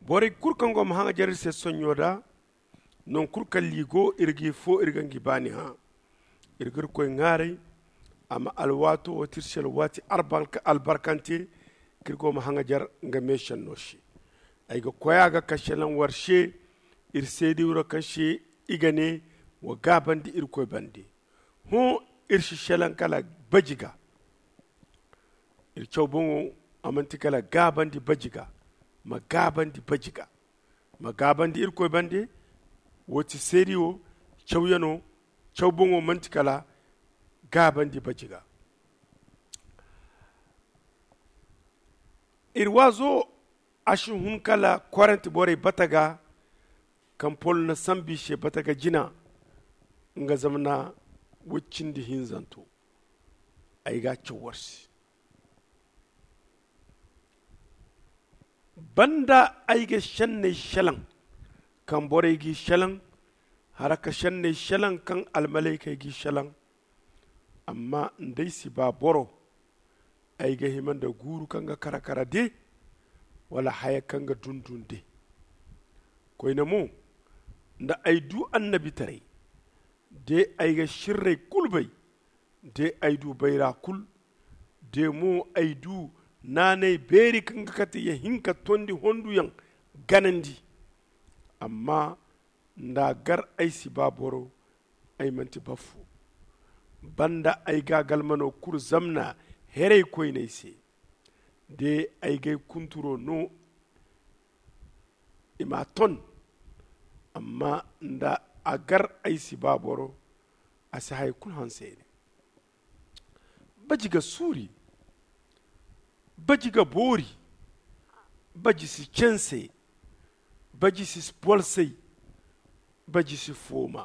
bore kurkan go mahanga jarir se sonyoda non kurkan ligo irgi fo irgangi bani ha irgir koy ngare ama alwato o tirshel wati albarkanti kirgo mahanga jar nga meshan noshi ay go koyaga kashelan warshe irsedi wuro kashe igane wa gabandi irkoy bandi hu irshi shelan kala bajiga irchow bongo amanti kala gabandi bajiga ma gabandi irkoy bandi woti serio chawyano chawbongo mantikala gabandi bajiga irwazo ashin hunkala quarante bore bataga kampol na sambi she bataga jina nga zamna wuccindi hinzanto ayga chawarsi banda ayga shanne shalan kan bore gi shalan haraka shanne shalan kan almalaika gi shalan amma ndai si ba boro ayga himanda guru kanga karakara de wala haya kanga dundun de koyna mu nda aydu annabi tare de ayga shirre kulbay de aydu bayra kul de mu aydu nanay beri kanga kati ya hinka tondi hondu yang ganandi amma nda gar ay si baboro ay manti bafu banda ay gagal mano kur zamna herey koynay se de ay gay kunturo no ima ton amma nda agar ay si baboro asi hay kul hansene bajiga suri bajiga bori baji si chense baji si polsei baji si foma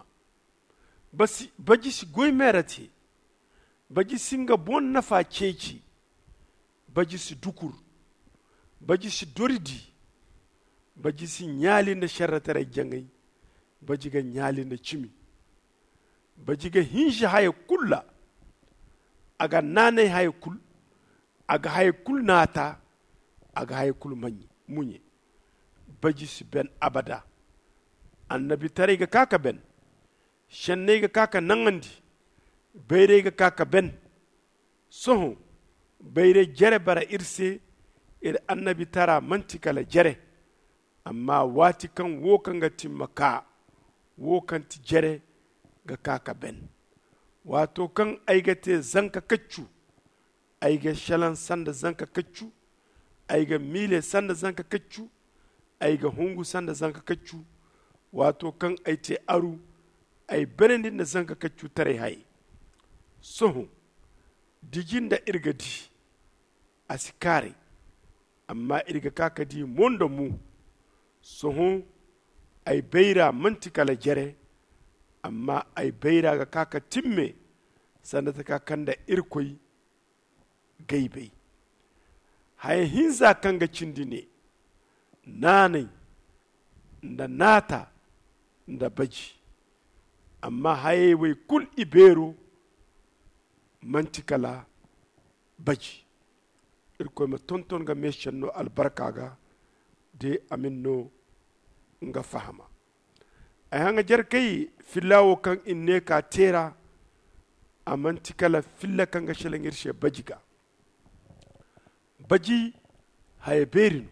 baji si goymerati baji singa bon nafa ceci baji si dukur baji si doridi baji si nyali na sharratare jangay baji ga nyali na chimi baji ga hinji haye kulla aga nane haye kul aga haye kul nata aga haye kul munye baji si ben abada annabi tare ga kaka ben shenne ga kaka nangandi bayre ga kaka ben soho bayre jere bara irse ir annabi tara mantikala jere amma wati kan wo kan ga timmaka wo kan ti jere ga kaka ben wato kan aigate zanka kaccu aiga shalan sanda zanka kaccu aiga mile sanda zanka kaccu aiga hungu sanda zanka kaccu wato kan aite aru ay benendin da zanka kaccu tare hay soho dijinda irgadi asikare amma irga kakadi mondo mu soho ay beira mantikala jere amma ay beira ga kaka timme sanda ta kakanda irkoy gaibe hay hinza kanga cindine nanai nda nata nda baji amma haye wai kul ibero mantikala baji irko ma tonton ga meshan no albarka ga de amin no nga fahama ay hanga jar kai filawo kan inne ka tera a mantikala filla kan ga shelengir she baji ga baji haye berinu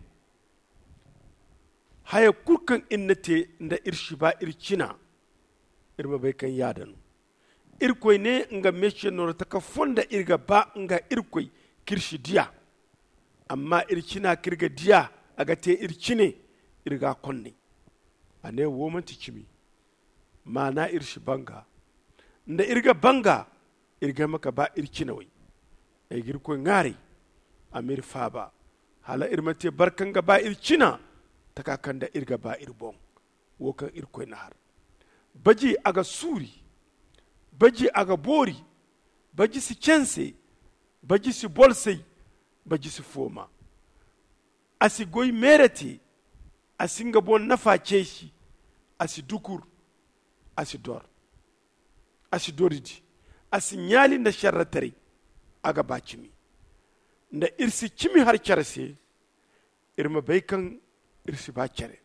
haye kurkan innate nda irshi ba irkina irma bai kan yadanu irkoi ne nga meshe nora ta ka fonda irga ba nga irkoi kirshi diya amma irkina kirga diya aga te irkine irga konne ane womanti kimi mana irshi banga nda irga banga irga maka ba irkina wai ay girkoi ngari amir faba hala irmate barkanga ba irkina takakanda irga ba irbon wokan irkoi nahar baji aga suri baji aga bori baji si chense baji si bolsei baji si foma asi goy mereti asinga bon nafa cheshi asi dukur asi dor asi doridi asi nyali na sharratari aga bacimi nda irsi kimi har charse irma baykan irsi ba cere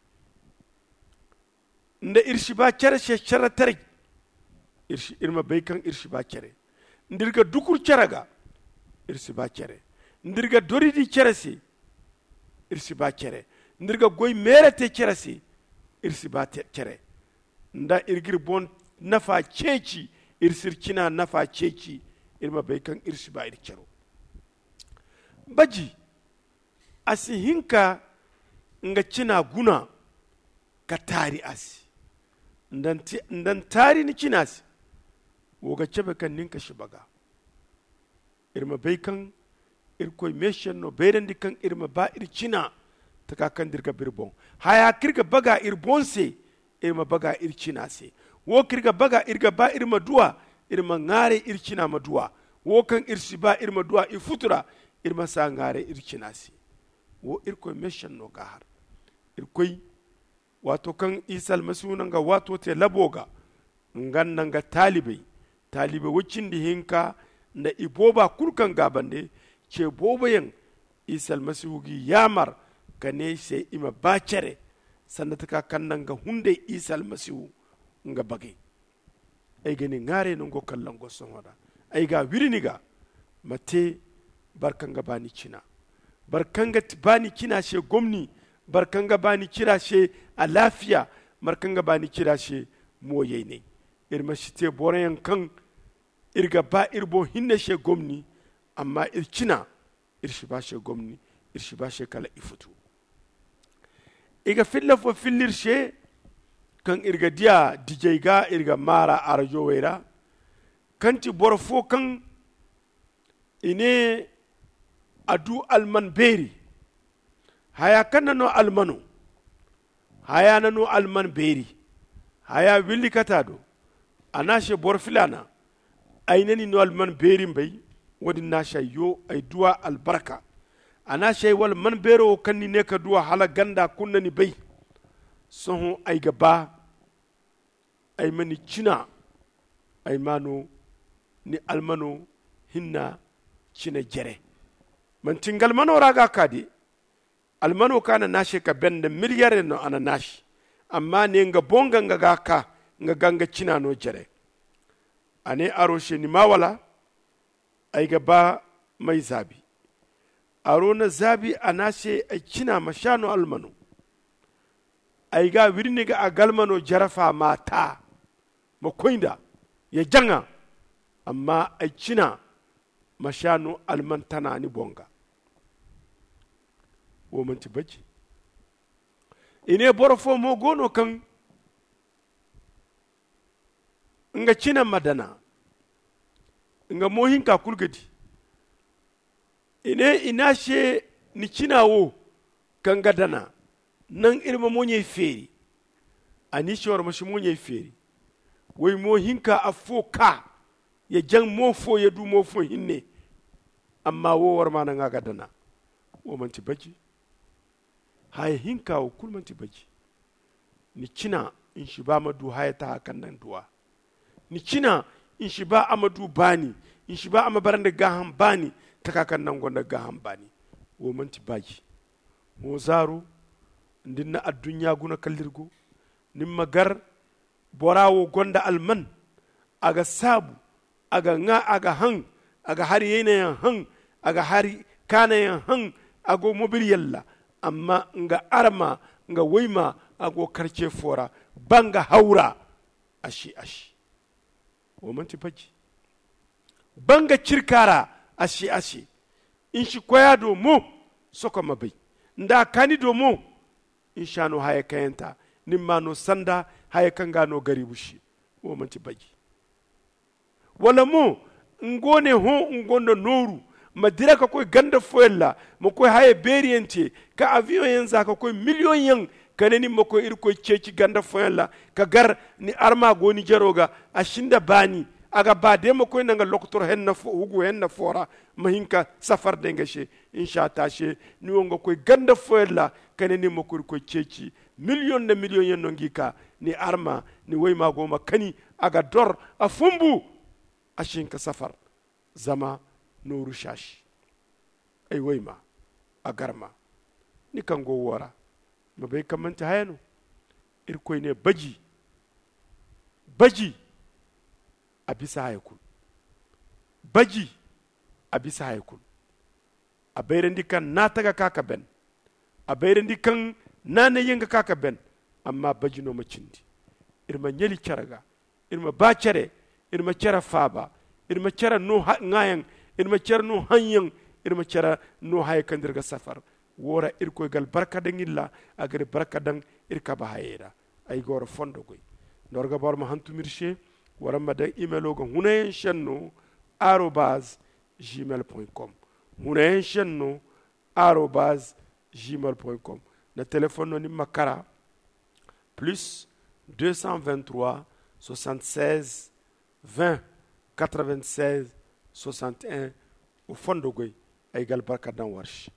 nda irsi ba cere she cara tere irsi irma baykan irsi ba cere ndirga dukur ceraga irsi ba cere ndirga doridi cere si irsi ba cere ndirga goy merete cere si irsi ba cere nda irgir bon nafa ceci irsir cina nafa ceci irma baykan irsi ba ircero baji asi hinka nga cina guna ka tari asi ndan tari ni cina si woga cebe kan ninka shibaga irma baykan irkoy meshen no berendi kan irma ba ircina taka kan dirga birbon haya kirga baga irbonse irma baga ircina se wo kirga baga irga ba irma duwa irma ngare ircina maduwa wo kan irsi ba irma duwa ifutura irma sa ngare ircina se wo irkoy meshen no gahar irkoy wato kan isal masunanga wato te laboga ngannanga talibai wucin di hinka na iboba kurkan gabande ce bobayan isal masugi yamar kane sai ima bacere sanda taka kannan ga hunde isal masihu nga bage ay gani ngare no go kallan go songoda ay ga wirini ga mate barkanga bani cina barkanga bani cina she gomni barkanga bani kira she a lafiya barkanga bani kira she moye ne irma shite borayan kan irga ba irbo hinne she gomni amma ircina irshi ba she gomni irshi ba she kala ifutu iga filla fo fillir she kan irga dia DJ ga irga mara arjo wera kanti borfo kan ine adu alman beri haya kanna no almano haya nano alman beri haya willi katado anashe borfilana ainani no alman beri mbay wadi nasha yo ay duwa albarka anashe wal man bero kanni ne ka duwa hala ganda kunnani bay soho ay gaba ay mani cina ay mano ni almano hinna cina jere man tingal mano raga kadi almano kana nashe ka bende miliyare no ana nashi amma ne nga bonga nga gaka nga ganga cina no jere ane aroshe ni mawala ay gaba mai zabi aro na zabi anashe ay cina mashano almano ay ga wirni ga agalmano jarafa mata makoinda ya janga amma ay cina mashano almantana ni bonga wo manti baji ine borofo mo gono kan nga cina madana nga mohin ka kulgadi ine inashe ni cina wo kan gadana nan irma monye feri ani shawar mashi monye feri wai mohin ka afoka ya jan mofo ya du mofo hinne amma wo war ma nan gadana wo manti baji hay hinka wo kulmanti baji ni cina in shi ba madu haya ta hakan nan duwa ni cina in shi ba amadu bani in shi ba amabaran da gahan bani ta kakan nan gonda gahan bani wo manti baji mo zaro ndin na addunya guna kallirgo nin magar borawo gonda alman aga sabu aga nga aga han aga hari yene yan han aga hari kana yan han ago mobil yalla amma nga arma nga waima ago karce fora banga haura ashi wo manti baji banga cirkara ashi in shi koya do mo soko mabai nda kani do mo insha no haya kayanta nimma no sanda haya kanga no garibushi wo manti baji wala mo ngone ho ngondo noru madira ka koy ganda foyella mo koy haye beriyente ka avion yen za ka koy million yen kaneni mo koy ir koy ceci ganda foyella ka gar ni arma goni jaroga ashinda bani aga bade mo koy nanga loktor henna fo hugu henna fora mahinka safar dengashe insha tashe ni wonga koy ganda foyella kaneni mo koy koy ceci million na million yen no ngika ni arma ni wayma goma kani aga dor afumbu ashinka safar zama noru shashi ay wayma agarma ni kango wora mabai kamanta hayano irkoy ne baji a bisa haykul baji a bisa haykul a bayrandi kan na taga kaka ben a bayrandi kan na ne yinga kaka ben amma baji no macindi irma nyeli caraga irma ba care irma cara faba irma cara no ngayan irma cara no hanyan irma cara no haykandirga safar wora irkoy gal barka dangilla agari barka dang irka bahayeda ay goro fondo goy norga bor ma hantumirche wara ma da email go hunayen shanno @gmail.com hunayen shanno @gmail.com na téléphone no ni makara plus 223 76 20 96 61 o fondo goy ay gal barka dan warsh